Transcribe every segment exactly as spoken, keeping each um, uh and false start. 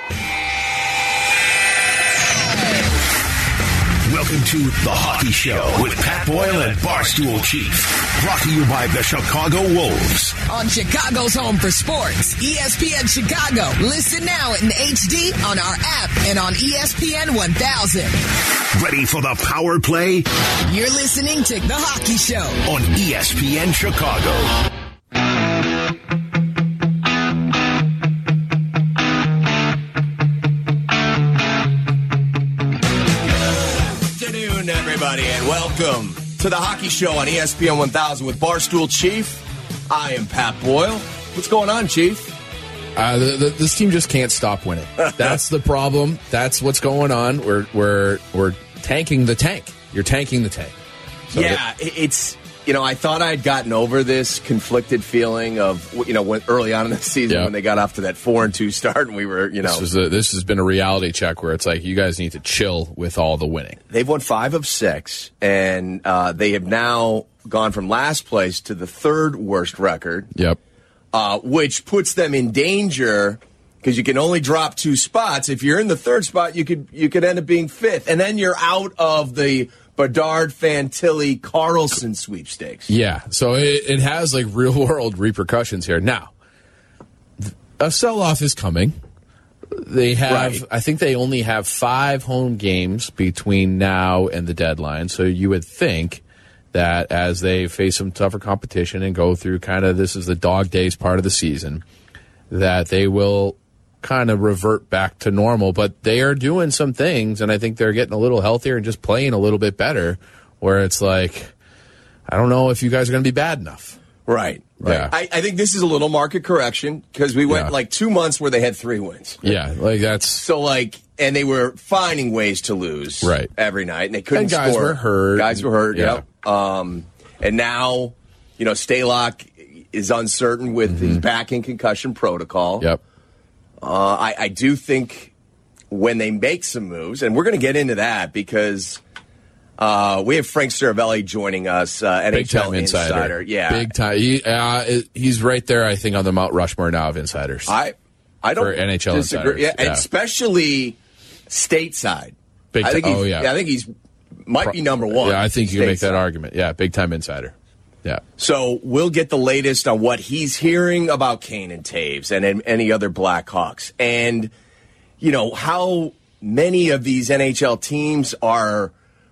Welcome to The Hockey Show with Pat Boyle and Barstool Chief. Brought to you by the Chicago Wolves. On Chicago's home for sports, E S P N Chicago. Listen now in H D on our app and on E S P N one thousand. Ready for the power play? You're listening to The Hockey Show on E S P N Chicago. Everybody, and welcome to the Hockey Show on E S P N one thousand with Barstool Chief. I am Pat Boyle. What's going on, Chief? Uh, the, the, this team just can't stop winning. That's the problem. That's what's going on. We're we're we're tanking the tank. You're tanking the tank. So yeah, that, it's you know I thought I'd gotten over this conflicted feeling of you know when early on in the season yeah. when they got off to that four and two start and we were you know this, was a, this has been a reality check where it's like you guys need to chill with all the winning. They've won five of six, and uh, they have now gone from last place to the third worst record. Yep. Uh, which puts them in danger because you can only drop two spots. If you're in the third spot, you could you could end up being fifth, and then you're out of the Bedard, Fantilli, Carlson sweepstakes. Yeah, so it, it has like real world repercussions here. Now, a sell off is coming. They have, right. I think they only have five home games between now and the deadline. So you would think that as they face some tougher competition and go through kind of this is the dog days part of the season, that they will kind of revert back to normal. But they are doing some things, and I think they're getting a little healthier and just playing a little bit better, where it's like, I don't know if you guys are going to be bad enough. Right. right. Yeah. I, I think this is a little market correction because we went Yeah. like two months where they had three wins. Yeah, like that's... So, like, and they were finding ways to lose right. every night, and they couldn't and guys score. were hurt. Guys were hurt, yeah. yep. Um, and now, you know, Stalock is uncertain with mm-hmm. his back in concussion protocol. Yep. Uh, I, I do think when they make some moves, and we're going to get into that because uh, we have Frank Saravelli joining us, uh, N H L Big time insider. insider. Yeah, big time. He, uh, he's right there, I think, on the Mount Rushmore now of insiders. I, I don't for N H L disagree. insiders. Yeah, Yeah. and especially stateside. Big I think t- he's, oh, yeah. I think he's might be number one. Yeah, I think you can make that stateside. argument. Yeah, big time insider. Yeah. So we'll get the latest on what he's hearing about Kane and Taves and, and any other Blackhawks. And, you know, how many of these N H L teams are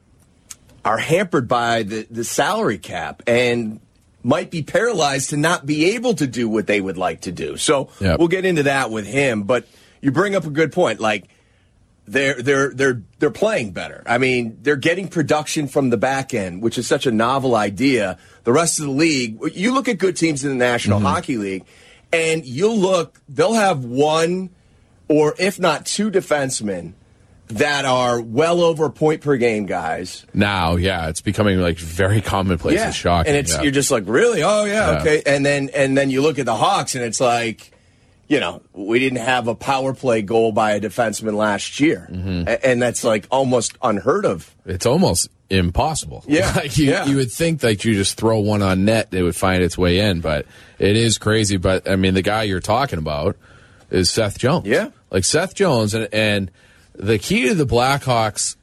are hampered by the, the salary cap and might be paralyzed to not be able to do what they would like to do. So Yep. we'll get into that with him. But you bring up a good point. Like, They're they're they're they're playing better. I mean, they're getting production from the back end, which is such a novel idea. The rest of the league, you look at good teams in the National Mm-hmm. Hockey League, and you'll look, they'll have one or if not two defensemen that are well over point per game guys. Now, yeah, it's becoming like very commonplace. Yeah, It's shocking. and it's yeah. you're just like, really? Oh yeah, Yeah. okay. And then and then you look at the Hawks, and it's like, you know, we didn't have a power play goal by a defenseman last year. Mm-hmm. A- And that's like almost unheard of. It's almost impossible. Yeah, like you, yeah. you would think that you just throw one on net, it would find its way in, but it is crazy. But I mean, the guy you're talking about is Seth Jones. Yeah. Like Seth Jones, and, and the key to the Blackhawks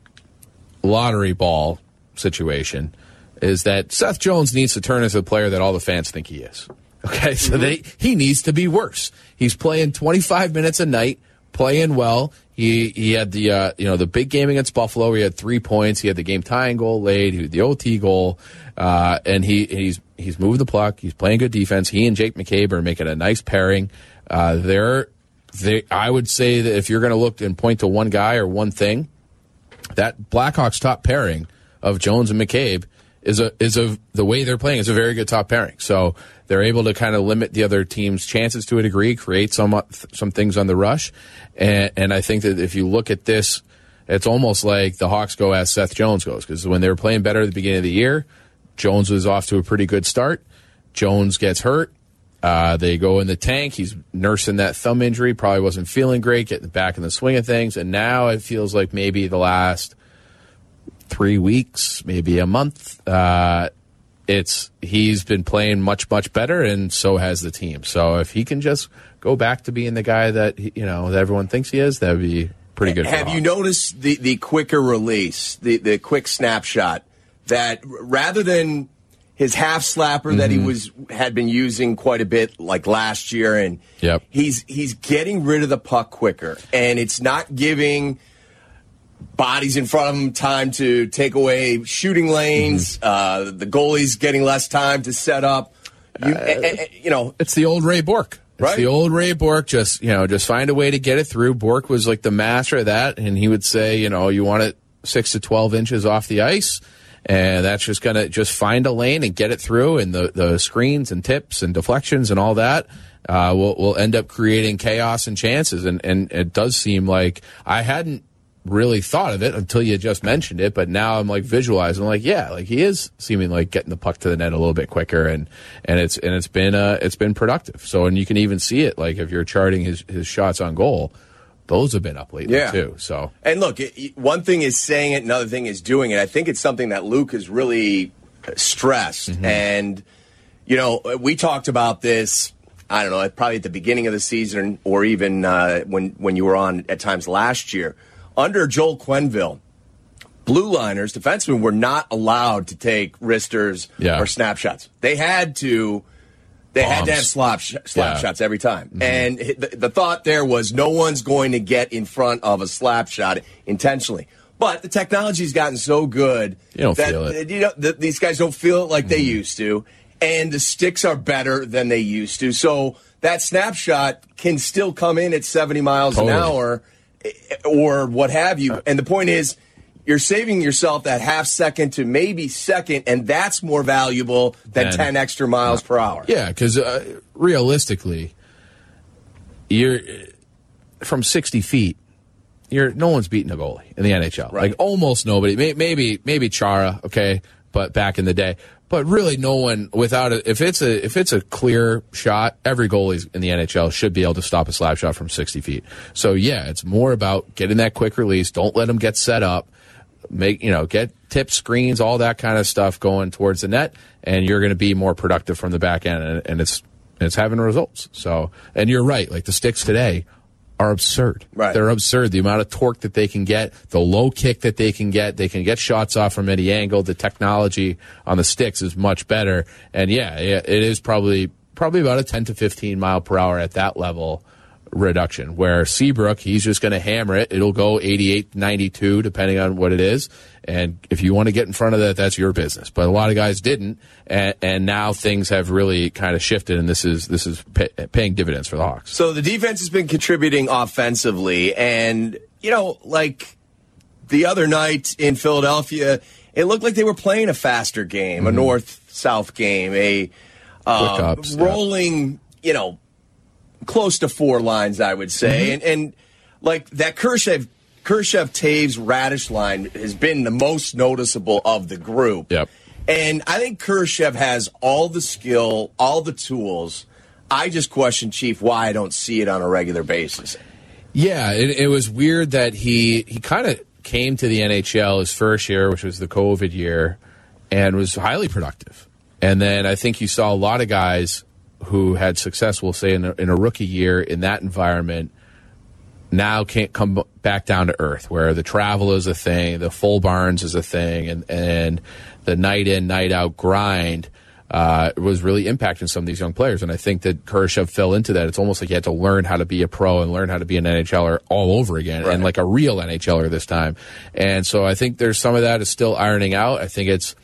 lottery ball situation is that Seth Jones needs to turn into the player that all the fans think he is. Okay, so they he needs to be worse. He's playing twenty-five minutes a night, playing well. He he had the uh, you know the big game against Buffalo. He had three points. He had the game tying goal late. He had the O T goal, uh, and he he's he's moved the puck. He's playing good defense. He and Jake McCabe are making a nice pairing. Uh, they're they I would say that if you're going to look and point to one guy or one thing, that Blackhawks top pairing of Jones and McCabe is a is a the way they're playing is a very good top pairing. So they're able to kind of limit the other team's chances to a degree, create some some things on the rush, and and I think that if you look at this, it's almost like the Hawks go as Seth Jones goes, because when they were playing better at the beginning of the year, Jones was off to a pretty good start. Jones gets hurt. Uh, they go in the tank. He's nursing that thumb injury. Probably wasn't feeling great, getting back in the swing of things. And now it feels like maybe the last three weeks, maybe a month, uh, it's he's been playing much, much better, and so has the team. So if he can just go back to being the guy that, you know, that everyone thinks he is, that would be pretty good. Have you noticed the, the quicker release, the, the quick snapshot, that rather than his half slapper mm-hmm. that he was had been using quite a bit like last year, and yep. he's he's getting rid of the puck quicker, and it's not giving bodies in front of him time to take away shooting lanes. Mm-hmm. Uh, the goalie's getting less time to set up. You, uh, uh, you know, it's the old Ray Bourque. It's right? the old Ray Bourque. Just, you know, just find a way to get it through. Bourque was like the master of that, and he would say, you know, you want it six to twelve inches off the ice. And that's just going to just find a lane and get it through, and the, the screens and tips and deflections and all that uh, will will end up creating chaos and chances. And, and it does seem like I hadn't really thought of it until you just mentioned it, but now I'm like visualizing, like, yeah, like he is seeming like getting the puck to the net a little bit quicker, and and it's and it's been uh, it's been productive. So, and you can even see it, like if you're charting his his shots on goal. Those have been up lately, yeah. too. So, and look, it, one thing is saying it, another thing is doing it. I think it's something that Luke has really stressed. Mm-hmm. And, you know, we talked about this, I don't know, probably at the beginning of the season or even uh, when, when you were on at times last year. Under Joel Quenneville, blue liners, defensemen were not allowed to take wristers yeah. or snapshots. They had to... They Bombs. had to have slap, sh- slap yeah. shots every time. Mm-hmm. And the, the thought there was no one's going to get in front of a slap shot intentionally. But the technology's gotten so good you don't that feel it. You know, that these guys don't feel it like mm-hmm. they used to. And the sticks are better than they used to. So that snapshot can still come in at seventy miles totally. an hour or what have you. And the point is, you're saving yourself that half second to maybe second, and that's more valuable than and, ten extra miles per hour. Yeah, because uh, realistically, you're from sixty feet. You're no one's beating a goalie in the N H L. Right. Like almost nobody. Maybe maybe Chara, okay, but back in the day. But really, no one without a if it's a if it's a clear shot, every goalie in the N H L should be able to stop a slap shot from sixty feet. So yeah, it's more about getting that quick release. Don't let them get set up. Make you know, get tip screens, all that kind of stuff going towards the net, and you're going to be more productive from the back end, and, and it's it's having results. So, and you're right, like the sticks today are absurd. Right. They're absurd. The amount of torque that they can get, the low kick that they can get, they can get shots off from any angle. The technology on the sticks is much better, and yeah, it is probably probably about a ten to fifteen mile per hour at that level reduction, where Seabrook, he's just going to hammer it. It'll go eighty-eight, ninety-two, depending on what it is. And if you want to get in front of that, that's your business. But a lot of guys didn't, and, and now things have really kind of shifted, and this is this is pay, paying dividends for the Hawks. So the defense has been contributing offensively, and, you know, like the other night in Philadelphia, it looked like they were playing a faster game, mm-hmm. a north-south game, a uh, ups, rolling, yeah. you know, close to four lines, I would say. Mm-hmm. And, and like that Khrushchev, Khrushchev, Taves, Radish line has been the most noticeable of the group. Yep. And I think Khrushchev has all the skill, all the tools. I just question, Chief, why I don't see it on a regular basis. Yeah, it, it was weird that he, he kind of came to the N H L his first year, which was the COVID year, and was highly productive. And then I think you saw a lot of guys who had success, we'll say, in a, in a rookie year in that environment, now can't come back down to earth, where the travel is a thing, the full barns is a thing, and, and the night in, night out grind uh, was really impacting some of these young players. And I think that Khrushchev fell into that. It's almost like he had to learn how to be a pro and learn how to be an NHLer all over again, right. and like a real NHLer this time. And so I think there's some of that is still ironing out. I think it's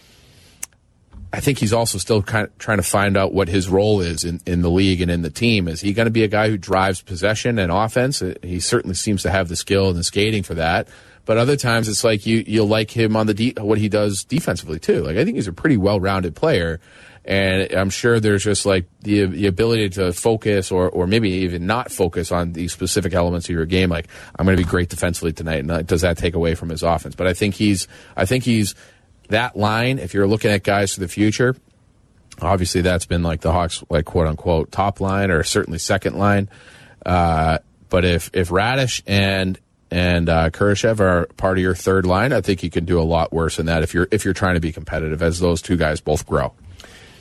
I think he's also still kind of trying to find out what his role is in, in the league and in the team. Is he going to be a guy who drives possession and offense? He certainly seems to have the skill and the skating for that. But other times it's like you, you'll like him on the de- what he does defensively, too. Like I think he's a pretty well-rounded player. And I'm sure there's just like the, the ability to focus or, or maybe even not focus on these specific elements of your game. Like, I'm going to be great defensively tonight. And does that take away from his offense? But I think he's, I think he's, that line, if you're looking at guys for the future, obviously that's been like the Hawks, like quote unquote, top line or certainly second line. Uh, but if, if Radish and and uh, Khrushchev are part of your third line, I think you can do a lot worse than that if you're if you're trying to be competitive, as those two guys both grow.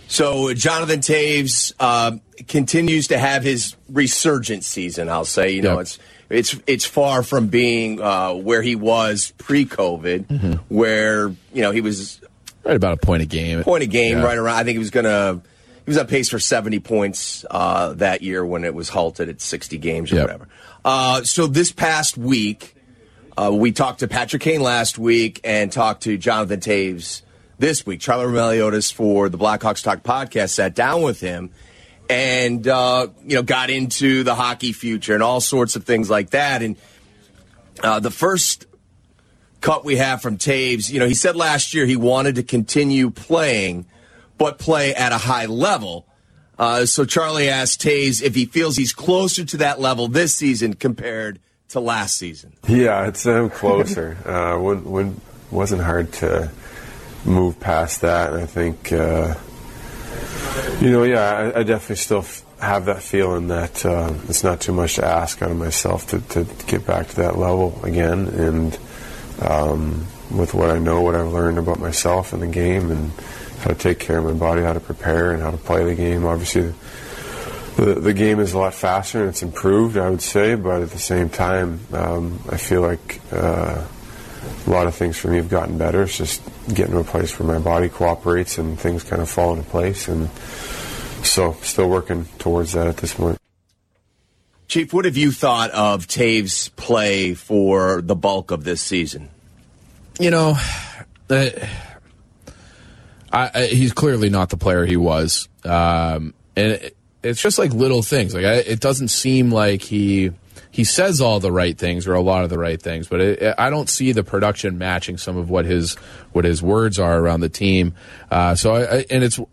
So Jonathan Toews uh, continues to have his resurgent season, I'll say. You know, yep. it's it's it's far from being uh, where he was pre-COVID, mm-hmm. where, you know, he was right about a point a game. Point a game, yeah. right around. I think he was going to he was on pace for seventy points uh, that year when it was halted at sixty games or yep. whatever. Uh, so this past week, uh, we talked to Patrick Kane last week and talked to Jonathan Toews this week. Charlie Roumeliotis for the Blackhawks Talk podcast sat down with him and, uh, you know, got into the hockey future and all sorts of things like that. And uh, the first cut we have from Toews, you know, he said last year he wanted to continue playing, but play at a high level. Uh, so Charlie asked Toews if he feels he's closer to that level this season compared to last season. Yeah, it's um, closer. uh, when, when wasn't hard to move past that, and I think, uh, you know, yeah, I, I definitely still f- have that feeling that uh, it's not too much to ask out of myself to, to get back to that level again, and um, with what I know, what I've learned about myself and the game, and how to take care of my body, how to prepare, and how to play the game. Obviously, the, the game is a lot faster, and it's improved, I would say, but at the same time, um, I feel like uh, a lot of things for me have gotten better. It's just getting to a place where my body cooperates and things kind of fall into place. And so still working towards that at this point. Chief, what have you thought of Toews' play for the bulk of this season? You know, uh, I, I, he's clearly not the player he was. Um, and it, it's just like little things. Like I, it doesn't seem like he... He says all the right things, or a lot of the right things, but it, I don't see the production matching some of what his what his words are around the team. Uh, so, I, I, and it's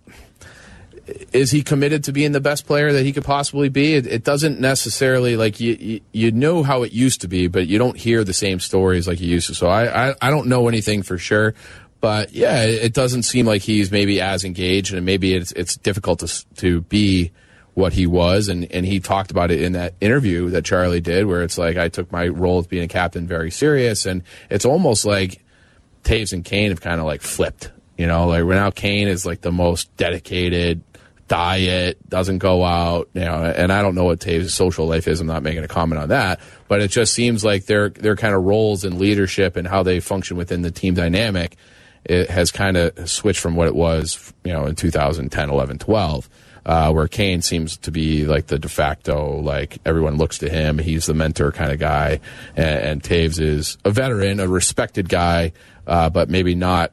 is he committed to being the best player that he could possibly be? It, it doesn't necessarily, like, you, you you know how it used to be, but you don't hear the same stories like you used to. So I I, I don't know anything for sure. But yeah, it, it doesn't seem like he's maybe as engaged, and maybe it's it's difficult to to be what he was, and, and he talked about it in that interview that Charlie did, where it's like, I took my role as being a captain very serious, and it's almost like Toews and Kane have kind of like flipped, you know, like now Kane is like the most dedicated, diet, doesn't go out, you know, and I don't know what Toews' social life is, I'm not making a comment on that, but it just seems like their their kind of roles in leadership and how they function within the team dynamic, it has kind of switched from what it was, you know, in two thousand ten, eleven, twelve. Uh, where Kane seems to be like the de facto, like everyone looks to him. He's the mentor kind of guy. And, and Toews is a veteran, a respected guy, uh, but maybe not,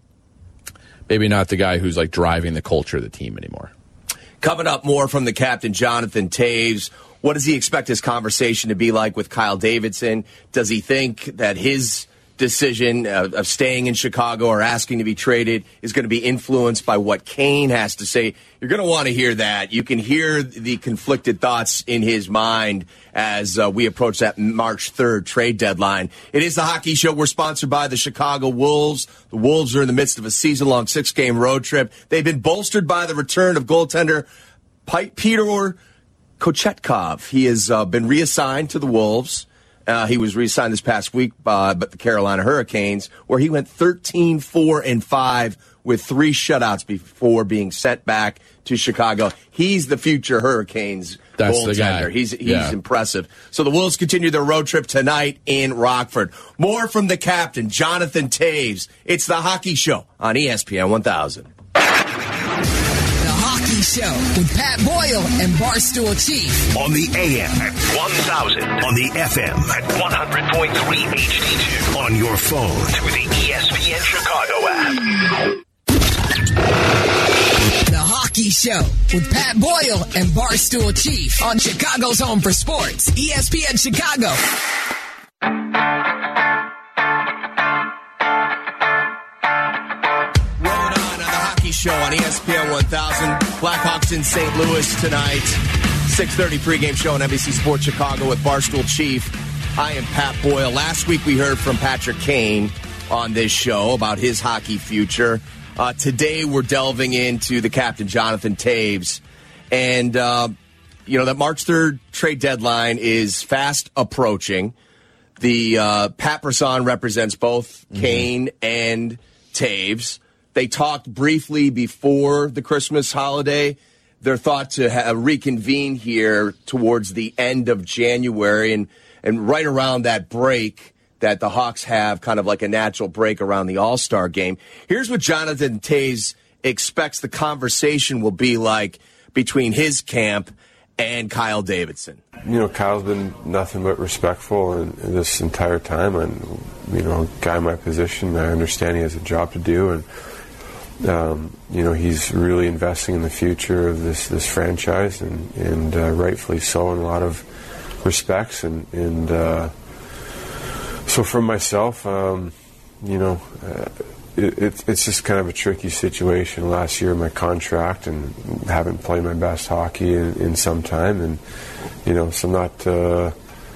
maybe not the guy who's like driving the culture of the team anymore. Coming up, more from the captain, Jonathan Toews. What does he expect his conversation to be like with Kyle Davidson? Does he think that his decision uh, of staying in Chicago or asking to be traded is going to be influenced by what Kane has to say? You're going to want to hear that. You can hear the conflicted thoughts in his mind as uh, we approach that March third trade deadline. It is the Hockey Show. We're sponsored by the Chicago Wolves. The Wolves are in the midst of a season-long six-game road trip. They've been bolstered by the return of goaltender Peter Kochetkov. He has uh, been reassigned to the Wolves. Uh, he was reassigned this past week by but the Carolina Hurricanes, where he went thirteen, four, and five with three shutouts before being sent back to Chicago. He's the future Hurricanes That's goaltender. The guy. He's he's yeah. impressive. So the Wolves continue their road trip tonight in Rockford. More from the captain, Jonathan Toews. It's the Hockey Show on E S P N one thousand. Show with Pat Boyle and Barstool Chief. On the A M at one thousand. On the F M at one hundred point three H D two. On your phone with the E S P N Chicago app. The Hockey Show with Pat Boyle and Barstool Chief on Chicago's home for sports, E S P N Chicago. Show on E S P N one thousand. Blackhawks in Saint Louis tonight. six thirty pregame show on N B C Sports Chicago with Barstool Chief. I am Pat Boyle. Last week we heard from Patrick Kane on this show about his hockey future. Uh, today we're delving into the captain, Jonathan Toews. And, uh, you know, that March third trade deadline is fast approaching. The uh, Pat Brisson represents both mm-hmm. Kane and Toews. They talked briefly before the Christmas holiday. They're thought to ha- reconvene here towards the end of January, and, and right around that break that the Hawks have, kind of like a natural break around the All-Star game. Here's what Jonathan Toews expects the conversation will be like between his camp and Kyle Davidson. You know, Kyle's been nothing but respectful in, in this entire time. And, you know, a guy in my position, I understand he has a job to do. And, um, you know, he's really investing in the future of this, this franchise, and, and uh, rightfully so in a lot of respects. And, and uh, so for myself, um, you know, uh, it, it, it's just kind of a tricky situation. Last year, my contract, and haven't played my best hockey in, in some time. And, you know, so I'm not uh,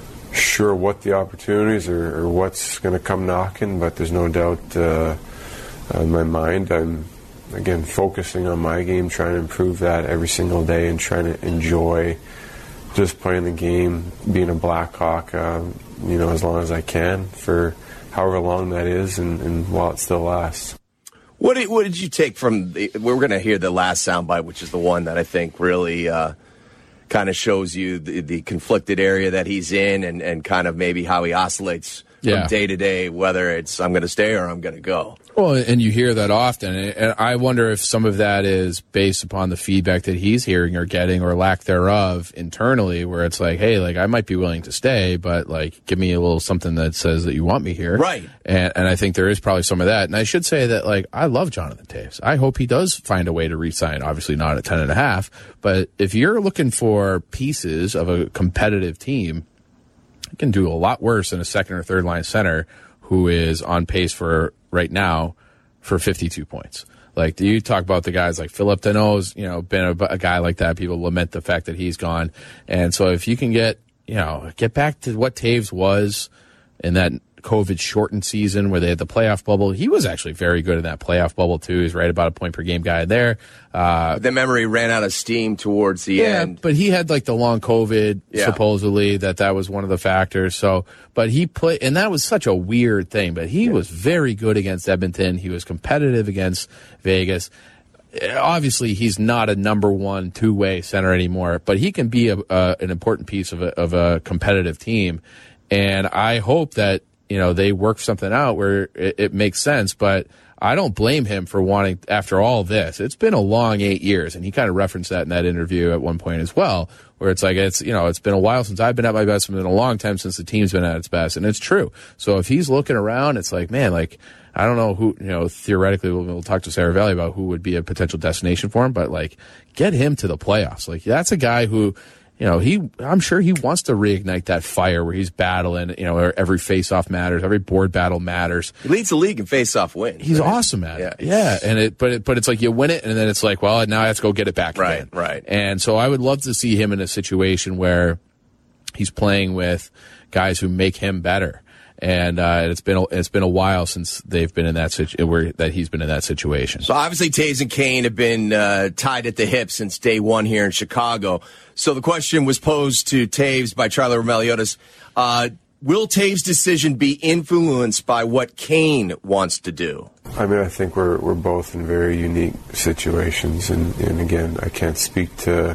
sure what the opportunities or, or what's going to come knocking, but there's no doubt uh, in my mind I'm, again, focusing on my game, trying to improve that every single day, and trying to enjoy just playing the game, being a Blackhawk, um, you know, as long as I can for however long that is, and, and while it still lasts. What did, what did you take from the, we're going to hear the last soundbite, which is the one that I think really uh, kind of shows you the, the conflicted area that he's in, and, and kind of maybe how he oscillates yeah. from day to day, whether it's I'm going to stay or I'm going to go. Well, and you hear that often, and I wonder if some of that is based upon the feedback that he's hearing or getting, or lack thereof internally, where it's like, hey, like I might be willing to stay, but like give me a little something that says that you want me here, right? And and I think there is probably some of that. And I should say that like I love Jonathan Toews. I hope he does find a way to re-sign. Obviously not at ten and a half, but if you're looking for pieces of a competitive team, you can do a lot worse than a second or third line center who is on pace for right now for fifty-two points. Like you talk about the guys like Philip Deneau's, you know, been a, a guy like that. People lament the fact that he's gone. And so if you can get, you know, get back to what Toews was in that COVID shortened season where they had the playoff bubble. He was actually very good in that playoff bubble too. He's right about a point per game guy there. Uh, the memory ran out of steam towards the yeah, end. But he had like the long COVID, yeah. supposedly, that that was one of the factors. So, but he played, and that was such a weird thing, but he yeah. was very good against Edmonton. He was competitive against Vegas. Obviously, he's not a number one two-way center anymore, but he can be a, a, an important piece of a, of a competitive team. And I hope that, you know, they work something out where it, it makes sense, but I don't blame him for wanting, after all this, it's been a long eight years, and he kind of referenced that in that interview at one point as well, where it's like, it's, you know, it's been a while since I've been at my best, it's been a long time since the team's been at its best, and it's true. So if he's looking around, it's like, man, like, I don't know who, you know, theoretically we'll, we'll talk to Sarah Valley about who would be a potential destination for him, but like, get him to the playoffs. Like, that's a guy who, you know, he, I'm sure he wants to reignite that fire where he's battling, you know, every face-off matters, every board battle matters. He leads the league in face-off wins. He's right? awesome at it. Yeah. Yeah. And it, but it, but it's like you win it, and then it's like, well, now I have to go get it back right, again. Right. And so I would love to see him in a situation where he's playing with guys who make him better. And uh, it's been a, it's been a while since they've been in that situ- where that he's been in that situation. So obviously, Toews and Kane have been uh, tied at the hip since day one here in Chicago. So the question was posed to Toews by Charlie Roumeliotis: uh, will Toews' decision be influenced by what Kane wants to do? I mean, I think we're we're both in very unique situations, and, and again, I can't speak to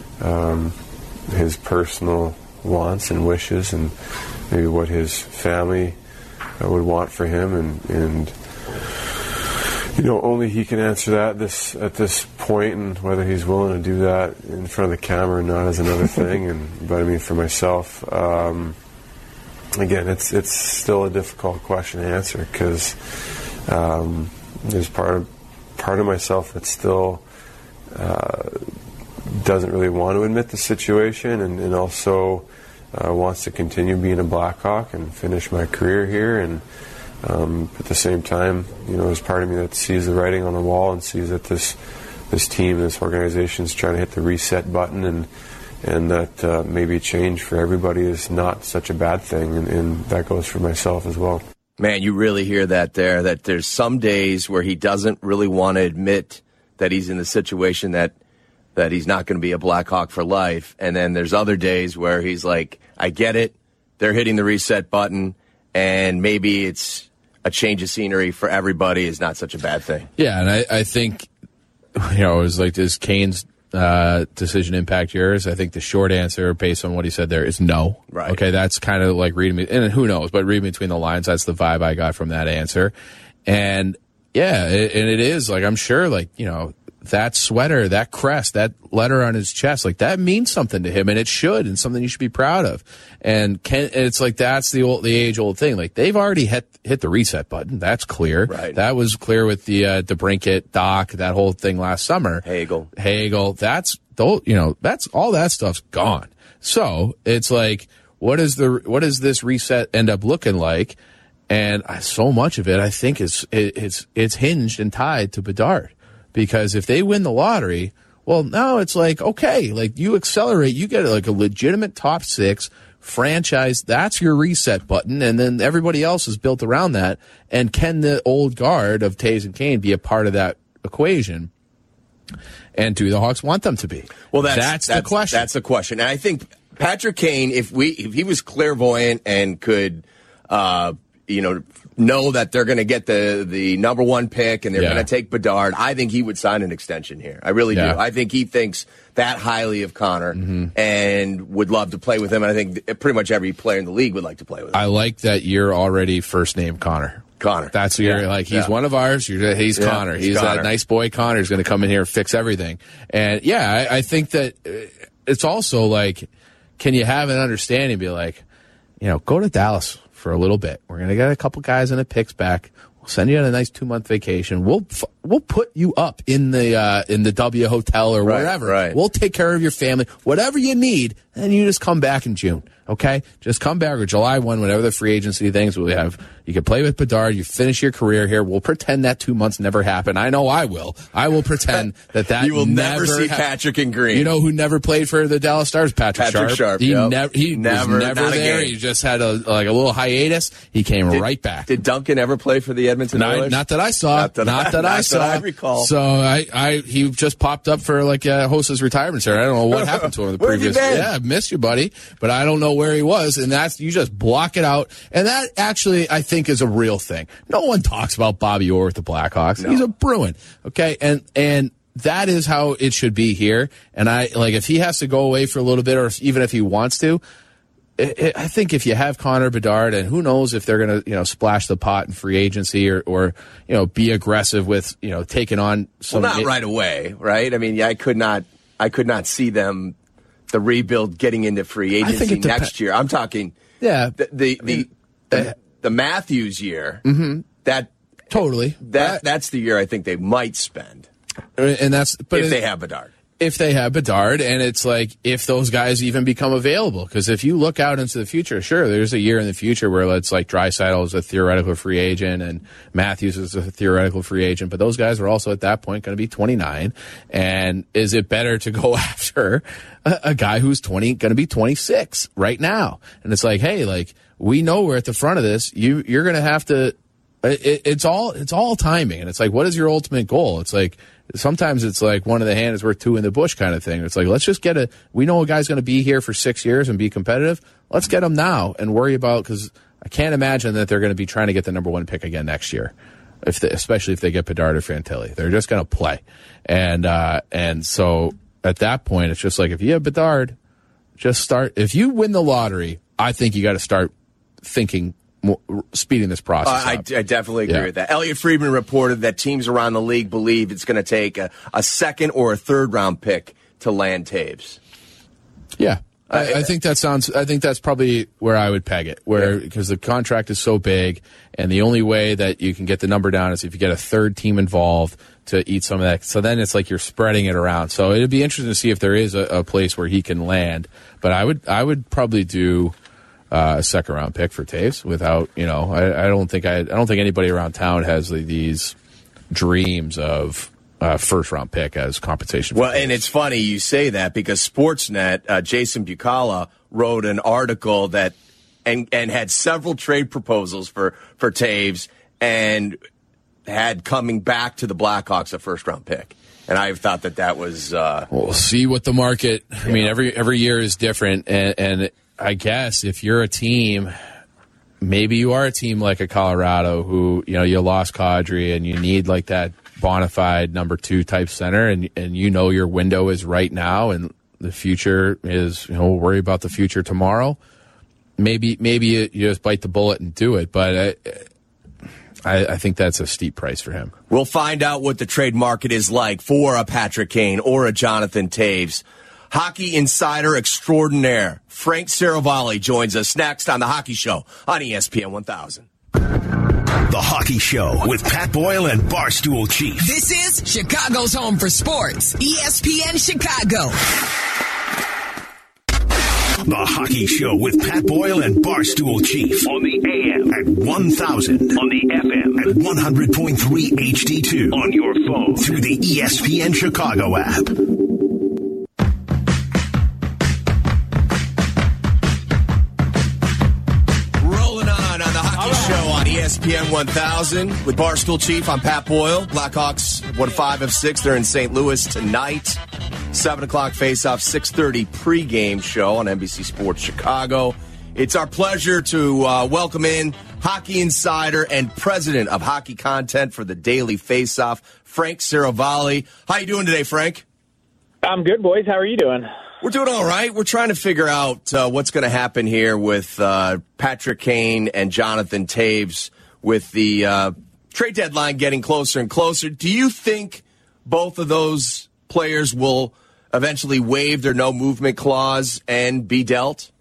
um, his personal wants and wishes, and maybe what his family uh, would want for him, and, and you know, only he can answer that this at this point, and whether he's willing to do that in front of the camera or not is another thing. And but I mean, for myself, um, again, it's it's still a difficult question to answer, because um, there's part of part of myself that still uh, doesn't really want to admit the situation, and, and also Uh, wants to continue being a Blackhawk and finish my career here, and um, at the same time, you know, there's part of me that sees the writing on the wall and sees that this this team, this organization is trying to hit the reset button, and and that uh, maybe a change for everybody is not such a bad thing, and, and that goes for myself as well. Man, you really hear that there, that there's some days where he doesn't really want to admit that he's in the situation that that he's not going to be a Blackhawk for life. And then there's other days where he's like, I get it. They're hitting the reset button, and maybe it's a change of scenery for everybody is not such a bad thing. Yeah, and I, I think, you know, it was like, does Kane's uh, decision impact yours? I think the short answer, based on what he said there, is no. Right. Okay, that's kind of like reading, and who knows, but reading between the lines, that's the vibe I got from that answer. And yeah, it, and it is, like, I'm sure, like, you know, that sweater, that crest, that letter on his chest, like, that means something to him, and it should, and something you should be proud of. And Ken, it's like, that's the old, the age-old thing. Like, they've already hit hit the reset button. That's clear. Right. That was clear with the uh, DeBrincat, Doc, that whole thing last summer. Hagel. Hagel. That's, you know, that's all that stuff's gone. So it's like, what is the what does this reset end up looking like? And so much of it, I think, is it, it's it's hinged and tied to Bedard. Because if they win the lottery, well, now it's like, okay, like, you accelerate, you get like a legitimate top six franchise. That's your reset button. And then everybody else is built around that. And can the old guard of Toews and Kane be a part of that equation? And do the Hawks want them to be? Well, that's, that's, that's the question. That's the question. And I think Patrick Kane, if we, if he was clairvoyant and could, uh, you know, know that they're going to get the, the number one pick and they're Yeah. going to take Bedard, I think he would sign an extension here. I really Yeah. do. I think he thinks that highly of Connor Mm-hmm. and would love to play with him. And I think pretty much every player in the league would like to play with him. I like that you're already first name Connor. Connor. That's your, Yeah. like, he's Yeah. one of ours. You're, he's Yeah, Connor. he's He's, Connor. that nice boy Connor who's going to come in here and fix everything. And yeah, I, I think that uh, it's also like, can you have an understanding, be like, you know, go to Dallas for a little bit. We're going to get a couple guys in the picks back. We'll send you on a nice two month vacation. We'll f- we'll put you up in the uh, in the W hotel or Right, wherever. right. We'll take care of your family, whatever you need, and you just come back in June. Okay, just come back, or July first, whenever the free agency things we have. You can play with Bedard. You finish your career here. We'll pretend that two months never happened. I know I will. I will pretend that that you will never, never see ha- Patrick in green. You know who never played for the Dallas Stars? Patrick, Patrick Sharp. Sharp, He yep. never. He Never- was never not a there. game. He just had a like a little hiatus. He came Did- right back. Did Duncan ever play for the Edmonton Not, Oilers? not that I saw. Not that I- not that not I that saw. I recall. So I, I, he just popped up for like a hostess retirement center. I don't know what happened to him in the Where have you previous. been? Yeah, I missed you, buddy. But I don't know where he was. And that's you just block it out. And that actually, I think, is a real thing. No one talks about Bobby Orr with the Blackhawks. No. He's a Bruin. Okay, and and. That is how it should be here. And I like if he has to go away for a little bit, or if, even if he wants to, it, it, I think if you have Connor Bedard, and who knows if they're going to you know splash the pot in free agency or, or you know be aggressive with you know taking on some. Well, not right away, right? I mean, yeah, I could not, I could not see them, the rebuild getting into free I think agency it dep- next year. I'm talking, Yeah, the the the, the, the Matthews year. Mm-hmm. That totally. that that's the year I think they might spend and that's but if it- they have Bedard. if they have Bedard, and it's like if those guys even become available. Because if you look out into the future, sure, there's a year in the future where it's like Draisaitl is a theoretical free agent and Matthews is a theoretical free agent, but those guys are also at that point going to be twenty-nine. And is it better to go after a, a guy who's twenty, going to be twenty-six right now? And it's like, hey, like we know we're at the front of this. You you're going to have to. It, it's all it's all timing, and it's like, what is your ultimate goal? It's like sometimes it's like one in the hand is worth two in the bush kind of thing. It's like, let's just get a. We know a guy's going to be here for six years and be competitive. Let's get him now and worry about, because I can't imagine that they're going to be trying to get the number one pick again next year, if they, especially if they get Bedard or Fantilli. They're just going to play, and uh, and so at that point, it's just like if you have Bedard, just start. If you win the lottery, I think you got to start thinking. More, speeding this process Uh, I, up. I definitely agree Yeah. with that. Elliot Friedman reported that teams around the league believe it's going to take a, a second or a third round pick to land Taves. Yeah. I, I think that sounds. I think that's probably where I would peg it. Where because the contract is so big, and the only way that you can get the number down is if you get a third team involved to eat some of that. So then it's like you're spreading it around. So it'd be interesting to see if there is a, a place where he can land. But I would. I would probably do uh, a second round pick for Taves. Without you know, I, I don't think I. I don't think anybody around town has the, these dreams of. Uh, first round pick as compensation. For Well, and it's funny you say that because Sportsnet, uh, Jason Bucala wrote an article that and and had several trade proposals for for Taves and had coming back to the Blackhawks a first round pick. And I thought that that was. Uh, We'll see what the market. I mean, every every year is different, and and I guess if you're a team maybe you are a team like a Colorado who, you know, you lost Kadri and you need like that bona fide number two type center, and and you know your window is right now and the future is, you know, we'll worry about the future tomorrow. Maybe maybe you, you just bite the bullet and do it, but I, I, I think that's a steep price for him. We'll find out what the trade market is like for a Patrick Kane or a Jonathan Toews. Hockey insider extraordinaire Frank Seravalli joins us next on The Hockey Show on E S P N one thousand. The Hockey Show with Pat Boyle and Barstool Chief. This is Chicago's home for sports, E S P N Chicago. The Hockey Show with Pat Boyle and Barstool Chief. On the A M at one thousand. On the F M at one hundred point three H D two. On your phone through the E S P N Chicago app. E S P N one thousand with Barstool Chief. I'm Pat Boyle. Blackhawks won five of six. They're in Saint Louis tonight. seven o'clock face-off, six thirty pregame show on N B C Sports Chicago. It's our pleasure to uh, welcome in hockey insider and president of hockey content for the Daily Face-Off, Frank Seravalli. How you doing today, Frank? I'm good, boys. How are you doing? We're doing all right. We're trying to figure out uh, what's going to happen here with uh, Patrick Kane and Jonathan Toews with the uh, trade deadline getting closer and closer. Do you think both of those players will eventually waive their no-movement clause and be dealt?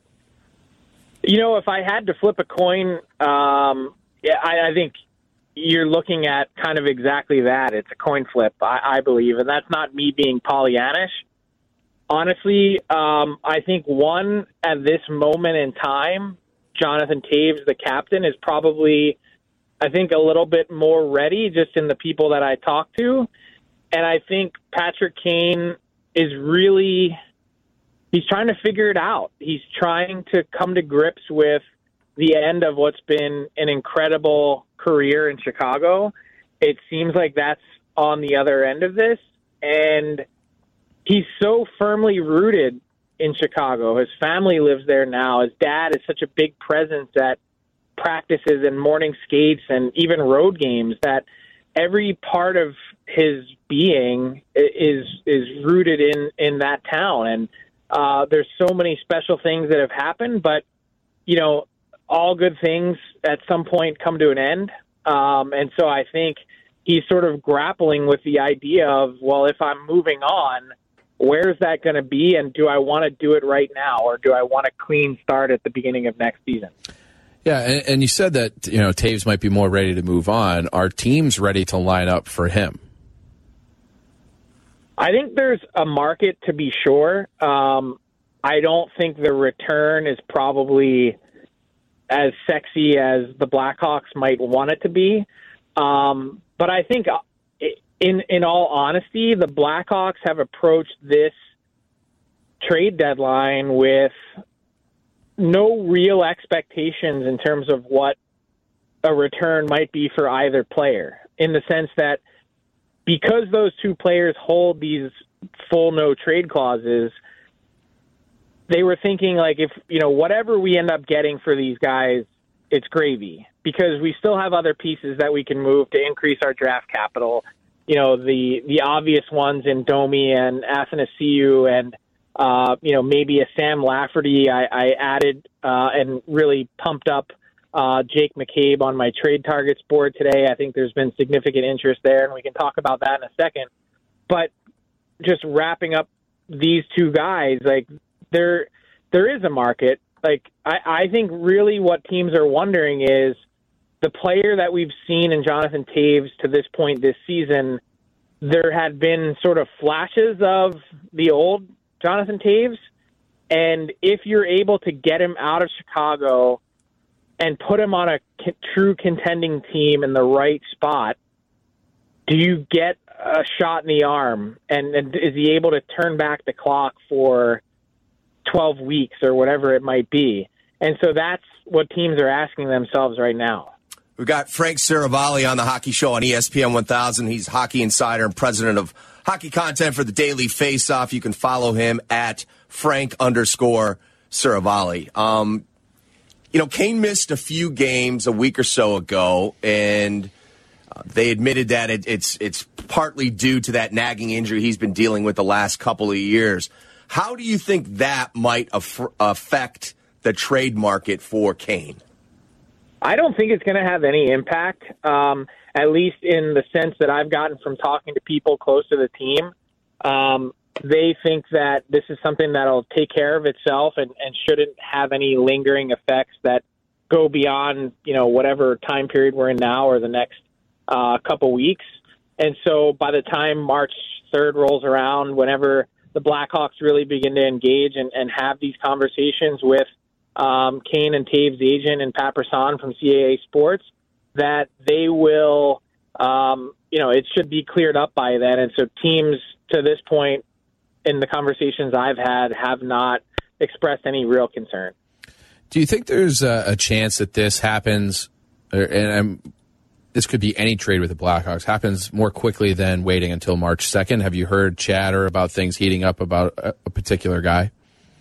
You know, if I had to flip a coin, um, yeah, I, I think you're looking at kind of exactly that. It's a coin flip, I, I believe, and that's not me being Pollyannish. Honestly, um, I think one, at this moment in time, Jonathan Toews, the captain, is probably, I think, a little bit more ready just in the people that I talk to. And I think Patrick Kane is really, he's trying to figure it out. He's trying to come to grips with the end of what's been an incredible career in Chicago. It seems like that's on the other end of this. And he's so firmly rooted in Chicago. His family lives there now. His dad is such a big presence at practices and morning skates and even road games that every part of his being is is rooted in, in that town. And uh, there's so many special things that have happened, but, you know, all good things at some point come to an end. Um, and so I think he's sort of grappling with the idea of, well, if I'm moving on, where's that going to be, and do I want to do it right now, or do I want a clean start at the beginning of next season? Yeah, and, and you said that, you know, Toews might be more ready to move on. Are teams ready to line up for him? I think there's a market, to be sure. Um, I don't think the return is probably as sexy as the Blackhawks might want it to be. Um, but I think in in all honesty, the Blackhawks have approached this trade deadline with no real expectations in terms of what a return might be for either player, in the sense that because those two players hold these full no trade clauses, they were thinking, like, if, you know, whatever we end up getting for these guys, it's gravy, because we still have other pieces that we can move to increase our draft capital. You know, the the obvious ones in Domi and Athanasiou and, uh, you know, maybe a Sam Lafferty. I, I added uh, and really pumped up uh, Jake McCabe on my trade targets board today. I think there's been significant interest there, and we can talk about that in a second. But just wrapping up these two guys, like, there there is a market. Like, I, I think really what teams are wondering is the player that we've seen in Jonathan Toews to this point this season. There had been sort of flashes of the old Jonathan Toews, and if you're able to get him out of Chicago and put him on a c- true contending team in the right spot, do you get a shot in the arm? And, and is he able to turn back the clock for twelve weeks or whatever it might be? And so that's what teams are asking themselves right now. We've got Frank Seravalli on the Hockey Show on E S P N one thousand. He's hockey insider and president of hockey content for the Daily Face-Off. You can follow him at Frank underscore Seravalli. Um, you know, Kane missed a few games a week or so ago, and uh, they admitted that it, it's it's partly due to that nagging injury he's been dealing with the last couple of years. How do you think that might af- affect the trade market for Kane? I don't think it's going to have any impact, um, at least in the sense that I've gotten from talking to people close to the team. Um, they think that this is something that'll take care of itself and, and shouldn't have any lingering effects that go beyond, you know, whatever time period we're in now or the next uh, couple weeks. And so by the time March third rolls around, whenever the Blackhawks really begin to engage and, and have these conversations with Um, Kane and Taves' agent and Pat Brisson from C A A Sports, that they will, um, you know, it should be cleared up by then. And so teams to this point in the conversations I've had have not expressed any real concern. Do you think there's a, a chance that this happens, or, and I'm, this could be any trade with the Blackhawks, happens more quickly than waiting until March second? Have you heard chatter about things heating up about a, a particular guy?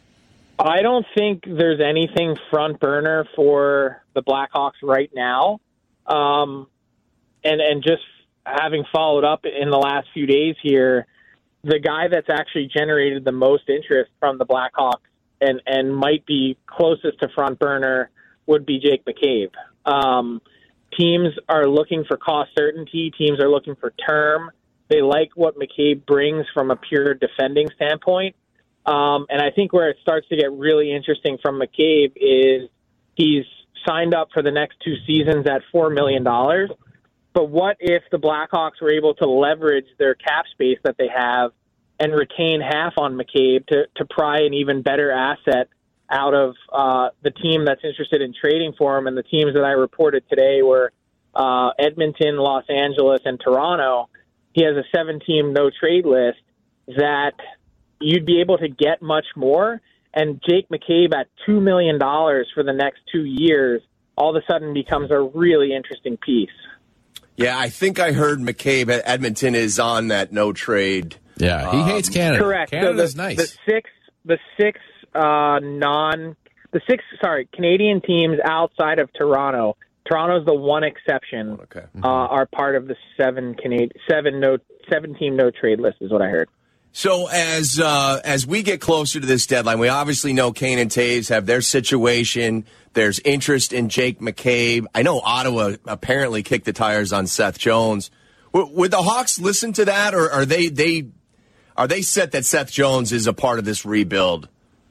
I don't think there's anything front burner for the Blackhawks right now. Um, and, and just having followed up in the last few days here, the guy that's actually generated the most interest from the Blackhawks and, and might be closest to front burner would be Jake McCabe. Um, teams are looking for cost certainty. Teams are looking for term. They like what McCabe brings from a pure defending standpoint. Um, and I think where it starts to get really interesting from McCabe is he's signed up for the next two seasons at four million dollars. But what if the Blackhawks were able to leverage their cap space that they have and retain half on McCabe to, to pry an even better asset out of uh, the team that's interested in trading for him? And the teams that I reported today were uh, Edmonton, Los Angeles, and Toronto. He has a seven-team no-trade list that you'd be able to get much more. And Jake McCabe at two million dollars for the next two years all of a sudden becomes a really interesting piece. Yeah, I think I heard McCabe at Edmonton is on that no trade. Yeah, he um, hates Canada. Correct. Canada's so the, nice. The six, the six uh, non, the six, sorry, Canadian teams outside of Toronto. Toronto's the one exception. Okay. Uh, are part of the seven Canadian, seven no, seven team no trade list is what I heard. So as uh, as we get closer to this deadline, we obviously know Kane and Taves have their situation. There's interest in Jake McCabe. I know Ottawa apparently kicked the tires on Seth Jones. W- would the Hawks listen to that, or are they they are they set that Seth Jones is a part of this rebuild?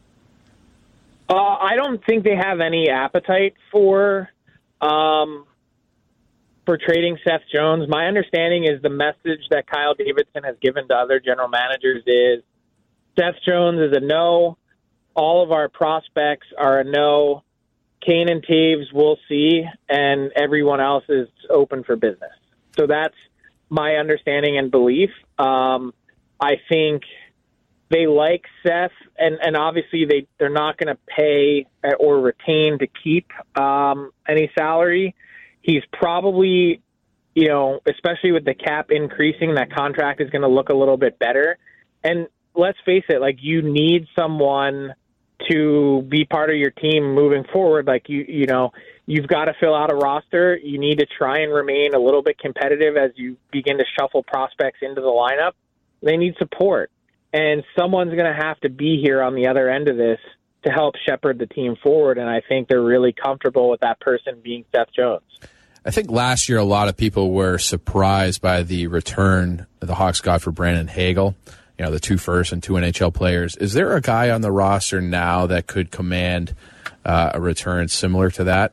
Uh, I don't think they have any appetite for um, for trading Seth Jones. My understanding is the message that Kyle Davidson has given to other general managers is Seth Jones is a no. All of our prospects are a no. Kane and Taves we'll see, and everyone else is open for business. So that's my understanding and belief. Um, I think they like Seth, and, and obviously they, they're not going to pay or retain to keep um, any salary. He's probably, you know, especially with the cap increasing, that contract is going to look a little bit better. And let's face it, like, you need someone to be part of your team moving forward. Like, you, you know, you've got to fill out a roster. You need to try and remain a little bit competitive as you begin to shuffle prospects into the lineup. They need support. And someone's going to have to be here on the other end of this to help shepherd the team forward. And I think they're really comfortable with that person being Seth Jones. I think last year a lot of people were surprised by the return the Hawks got for Brandon Hagel, you know, the two first and two N H L players. Is there a guy on the roster now that could command uh, a return similar to that?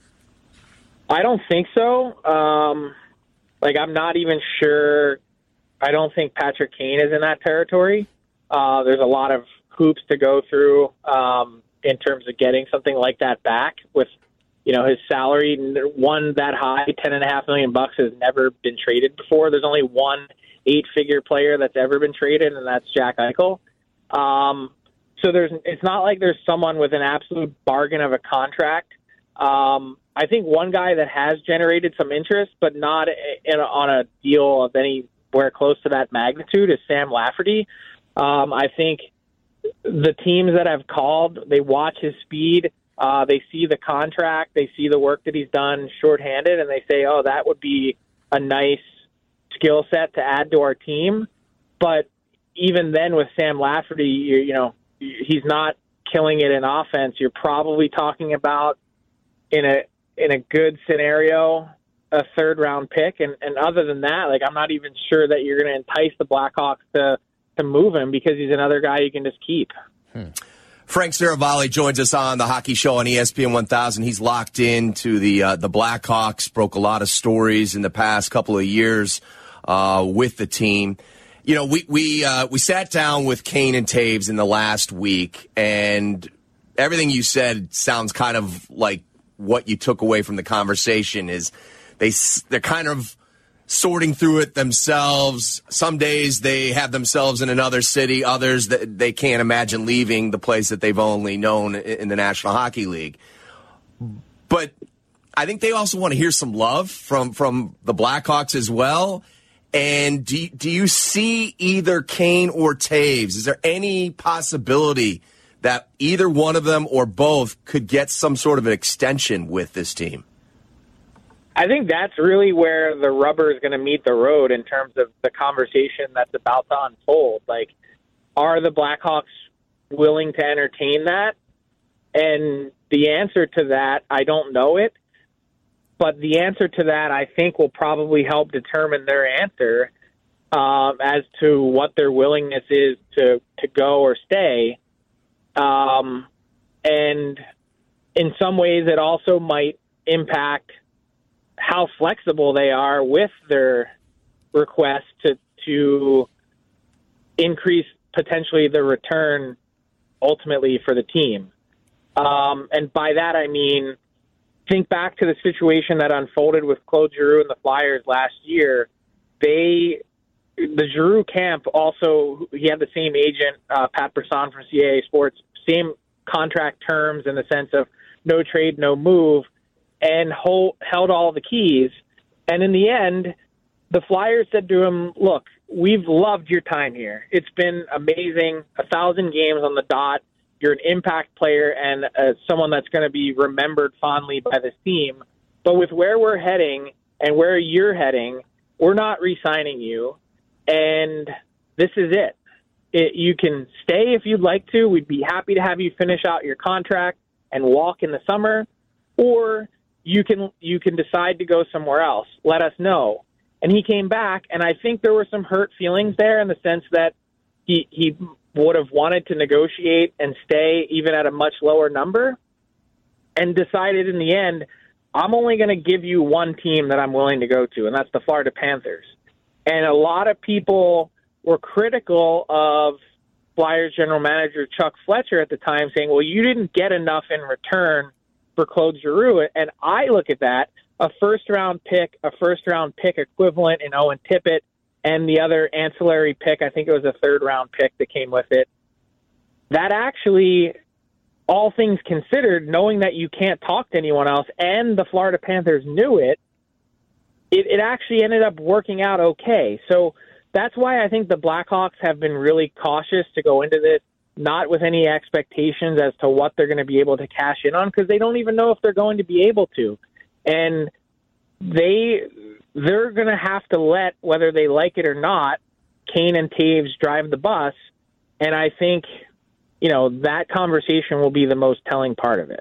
I don't think so. Um, like, I'm not even sure. I don't think Patrick Kane is in that territory. Uh, there's a lot of hoops to go through um, in terms of getting something like that back with, you know, his salary. One that high, ten and a half million bucks, has never been traded before. There's only one eight-figure player that's ever been traded, and that's Jack Eichel. Um, so there's, it's not like there's someone with an absolute bargain of a contract. Um, I think one guy that has generated some interest, but not in a, on a deal of anywhere close to that magnitude, is Sam Lafferty. Um, I think the teams that have called, they watch his speed. Uh, they see the contract, they see the work that he's done shorthanded, and they say, oh, that would be a nice skill set to add to our team. But even then with Sam Lafferty, you, you know, he's not killing it in offense. You're probably talking about, in a in a good scenario, a third-round pick. And, and other than that, like, I'm not even sure that you're going to entice the Blackhawks to, to move him because he's another guy you can just keep. Hmm. Frank Saravalli joins us on the Hockey Show on E S P N one thousand. He's locked into the uh, the Blackhawks, broke a lot of stories in the past couple of years uh, with the team. You know, we we uh, we sat down with Kane and Toews in the last week, and everything you said sounds kind of like what you took away from the conversation. Is they they're kind of sorting through it themselves. Some days they have themselves in another city. Others that they can't imagine leaving the place that they've only known in the National Hockey League. But I think they also want to hear some love from, from the Blackhawks as well. And do, do you see either Kane or Toews? Is there any possibility that either one of them or both could get some sort of an extension with this team? I think that's really where the rubber is going to meet the road in terms of the conversation that's about to unfold. Like, are the Blackhawks willing to entertain that? And the answer to that, I don't know it. But the answer to that, I think, will probably help determine their answer um, as to what their willingness is to, to go or stay. Um, and in some ways, it also might impact how flexible they are with their request to to increase potentially the return ultimately for the team. Um, and by that, I mean, think back to the situation that unfolded with Claude Giroux and the Flyers last year. They, the Giroux camp also, he had the same agent, uh, Pat Brisson from C A A Sports, same contract terms in the sense of no trade, no move, and hold, held all the keys. And in the end, the Flyers said to him, look, we've loved your time here. It's been amazing, a thousand games on the dot. You're an impact player and uh, someone that's going to be remembered fondly by this team. But with where we're heading and where you're heading, we're not re-signing you. And this is it. it. You can stay if you'd like to. We'd be happy to have you finish out your contract and walk in the summer. Or you can you can decide to go somewhere else. Let us know. And he came back, and I think there were some hurt feelings there in the sense that he he would have wanted to negotiate and stay even at a much lower number, and decided in the end, I'm only going to give you one team that I'm willing to go to, and that's the Florida Panthers. And a lot of people were critical of Flyers general manager Chuck Fletcher at the time, saying, well, you didn't get enough in return for Claude Giroux. And I look at that, a first-round pick, a first-round pick equivalent in Owen Tippett, and the other ancillary pick, I think it was a third-round pick that came with it. That actually, all things considered, knowing that you can't talk to anyone else, and the Florida Panthers knew it, it, it actually ended up working out okay. So that's why I think the Blackhawks have been really cautious to go into this, not with any expectations as to what they're going to be able to cash in on, because they don't even know if they're going to be able to. And they, they're going to have to let, whether they like it or not, Kane and Toews drive the bus. And I think, you know, that conversation will be the most telling part of it.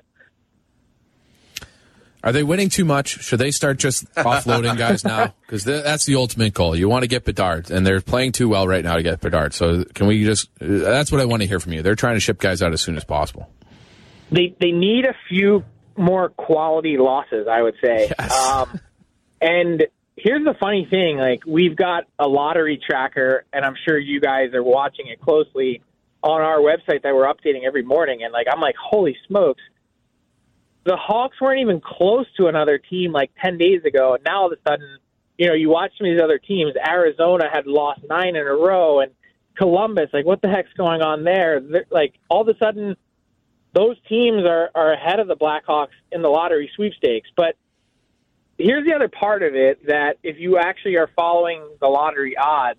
Are they winning too much? Should they start just offloading guys now? Because th- that's the ultimate goal. You want to get Bedard, and they're playing too well right now to get Bedard. So can we just – that's what I want to hear from you. They're trying to ship guys out as soon as possible. They they need a few more quality losses, I would say. Yes. Um, and here's the funny thing. Like, we've got a lottery tracker, and I'm sure you guys are watching it closely on our website that we're updating every morning. And, like, I'm like, holy smokes. The Hawks weren't even close to another team like ten days ago, and now all of a sudden, you know, you watch some of these other teams. Arizona had lost nine in a row, and Columbus, like, what the heck's going on there? They're, like, all of a sudden, those teams are, are ahead of the Blackhawks in the lottery sweepstakes. But here's the other part of it, that if you actually are following the lottery odds,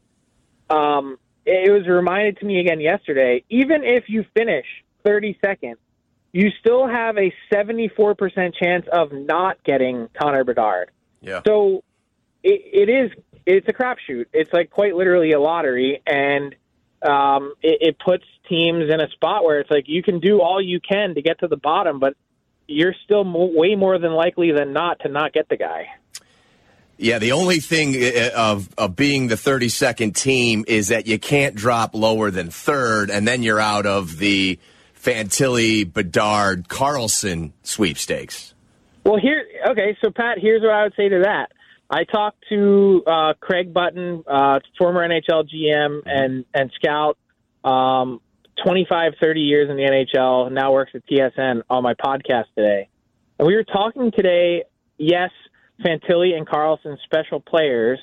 um, it was reminded to me again yesterday, even if you finish thirty-second, you still have a seventy-four percent chance of not getting Connor Bedard. Yeah. So it, it is, it's a crapshoot. It's like quite literally a lottery, and um, it, it puts teams in a spot where it's like you can do all you can to get to the bottom, but you're still mo- way more than likely than not to not get the guy. Yeah, the only thing of of being the thirty-second team is that you can't drop lower than third, and then you're out of the Fantilli, Bedard, Carlson sweepstakes. Well, here, okay, so Pat, here's what I would say to that. I talked to uh, Craig Button, uh, former N H L G M and, and scout, um, twenty-five, thirty years in the N H L, now works at T S N, on my podcast today. And we were talking today, yes, Fantilli and Carlson, special players,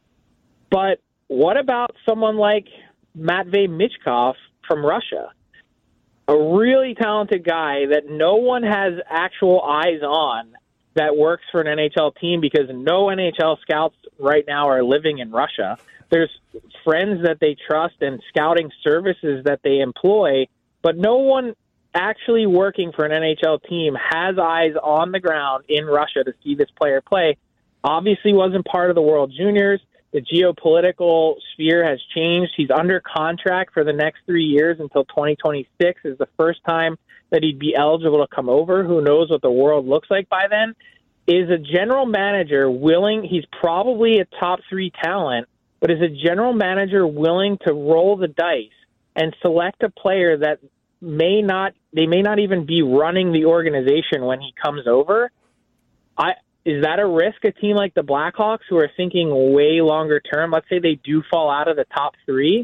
but what about someone like Matvei Michkov from Russia? A really talented guy that no one has actual eyes on that works for an N H L team because no N H L scouts right now are living in Russia. There's friends that they trust and scouting services that they employ, but no one actually working for an N H L team has eyes on the ground in Russia to see this player play. Obviously wasn't part of the World Juniors. The geopolitical sphere has changed. He's under contract for the next three years until twenty twenty-six is the first time that he'd be eligible to come over. Who knows what the world looks like by then? Is a general manager willing, he's probably a top three talent, but is a general manager willing to roll the dice and select a player that may not, they may not even be running the organization when he comes over? I Is that a risk a team like the Blackhawks, who are thinking way longer term, let's say they do fall out of the top three,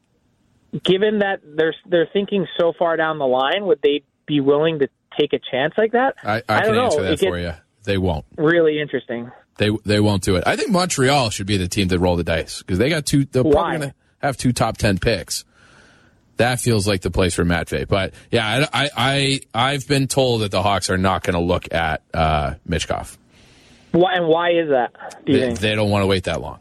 given that they're they're thinking so far down the line, would they be willing to take a chance like that? I, I, I can don't answer know. that for you. They won't. Really interesting. They they won't do it. I think Montreal should be the team that roll the dice because they got two. They're Why? probably going to have two top ten picks. That feels like the place for Matvei. But yeah, I, I, I I've been told that the Hawks are not going to look at uh, Michkov. Why, and why is that, do you They, think? they don't want to wait that long.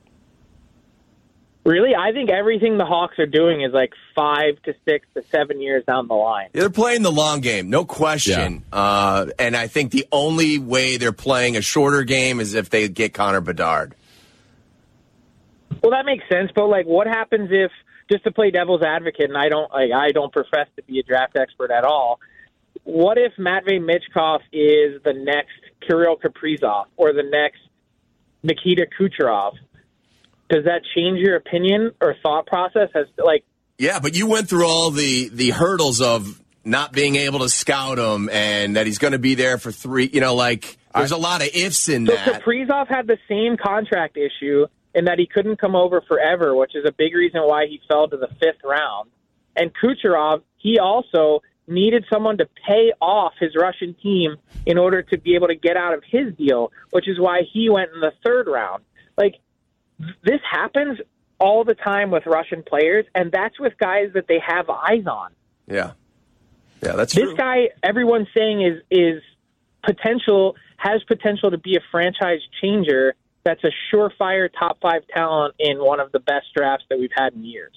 Really? I think everything the Hawks are doing is like five to six to seven years down the line. They're playing the long game, no question. Yeah. Uh, and I think the only way they're playing a shorter game is if they get Connor Bedard. Well, that makes sense. But like, what happens if, just to play devil's advocate, and I don't, like, I don't profess to be a draft expert at all, what if Matvei Michkov is the next Kirill Kaprizov or the next Nikita Kucherov? Does that change your opinion or thought process? As like, Yeah, but you went through all the, the hurdles of not being able to scout him and that he's going to be there for three. You know, like, there's a lot of ifs in so that. Kaprizov had the same contract issue in that he couldn't come over forever, which is a big reason why he fell to the fifth round. And Kucherov, he also needed someone to pay off his Russian team in order to be able to get out of his deal, which is why he went in the third round. Like, this happens all the time with Russian players, and that's with guys that they have eyes on. Yeah. Yeah, that's This true. guy, everyone's saying, is is potential, has potential to be a franchise changer. That's a surefire top five talent in one of the best drafts that we've had in years.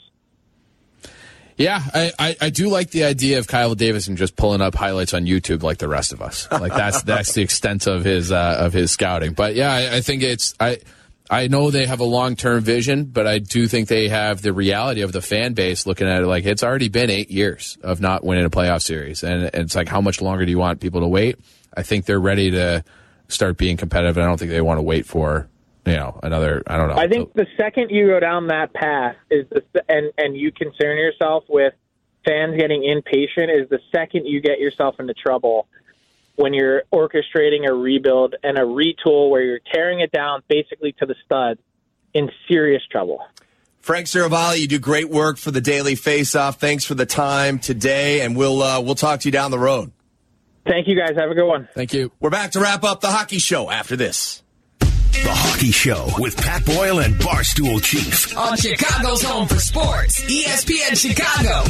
Yeah, I, I, I do like the idea of Kyle Davidson just pulling up highlights on YouTube like the rest of us. Like that's that's the extent of his uh, of his scouting. But yeah, I, I think it's I I know they have a long term vision, but I do think they have the reality of the fan base looking at it like it's already been eight years of not winning a playoff series, and, and it's like how much longer do you want people to wait? I think they're ready to start being competitive, and I don't think they want to wait for. You know, another, I don't know. I think the second you go down that path is the, and, and you concern yourself with fans getting impatient is the second you get yourself into trouble when you're orchestrating a rebuild and a retool where you're tearing it down basically to the stud, in serious trouble. Frank Saravalli, you do great work for the Daily Face-Off. Thanks for the time today, and we'll uh, we'll talk to you down the road. Thank you, guys. Have a good one. Thank you. We're back to wrap up the hockey show after this. The Hockey Show with Pat Boyle and Barstool Chief. On Chicago's home for sports, E S P N Chicago.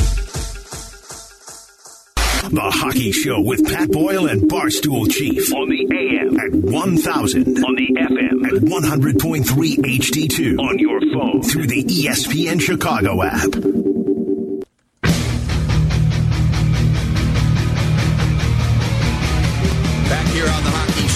The Hockey Show with Pat Boyle and Barstool Chief. On the A M at one thousand. On the F M at one hundred point three H D two. On your phone through the E S P N Chicago app.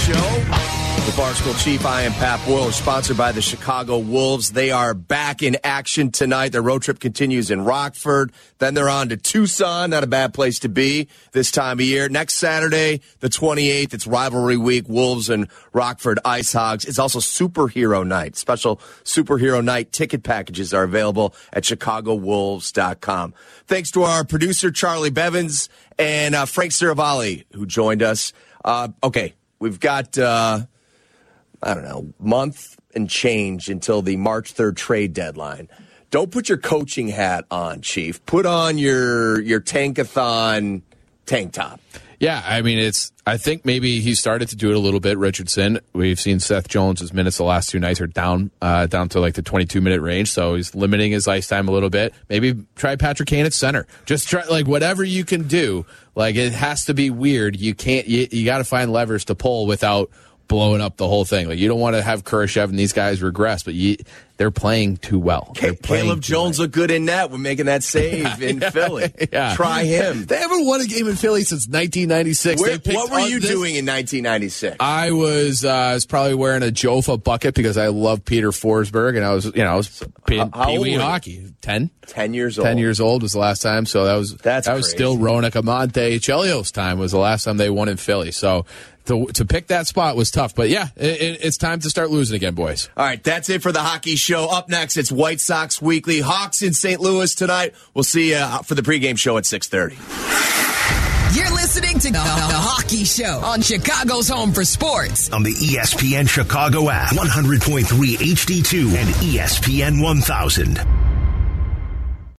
Show with Barstool Chief. I am Pat Boyle. We're sponsored by the Chicago Wolves. They are back in action tonight. Their road trip continues in Rockford. Then they're on to Tucson. Not a bad place to be this time of year. Next Saturday, the twenty-eighth, it's rivalry week. Wolves and Rockford Ice Hogs. It's also Superhero Night. Special Superhero Night ticket packages are available at chicago wolves dot com. Thanks to our producer, Charlie Bevins, and uh, Frank Siravalli, who joined us. Uh, okay, we've got, uh, I don't know, month and change until the March third trade deadline. Don't put your coaching hat on, Chief. Put on your your tankathon tank top. Yeah, I mean, it's. I think maybe he started to do it a little bit, Richardson. We've seen Seth Jones' minutes the last two nights are down uh, down to like the twenty-two minute range, so he's limiting his ice time a little bit. Maybe try Patrick Kane at center. Just try, like, whatever you can do. Like, it has to be weird. You can't, you, you got to find levers to pull without blowing up the whole thing. Like, you don't want to have Kurashev and these guys regress, but you, they're playing too well. They're playing Caleb too Jones well. Looked good in net when making that save yeah, in yeah, Philly. Yeah. Try him. They haven't won a game in Philly since nineteen ninety-six. Where, what were you this. doing in nineteen ninety-six? I was uh, I was probably wearing a Jofa bucket because I love Peter Forsberg, and I was you know I was pee wee hockey. Ten? Ten years old. Ten years old was the last time. So that was That's that was crazy. Still Ronak Amante Chelios time was the last time they won in Philly. So to to pick that spot was tough. But yeah, it, it, it's time to start losing again, boys. All right, that's it for the hockey show. Up next, it's White Sox Weekly. Hawks in Saint Louis tonight. We'll see you for the pregame show at six thirty. You're listening to the, the Hockey Show on Chicago's Home for Sports. On the E S P N Chicago app, one hundred point three H D two and E S P N one thousand.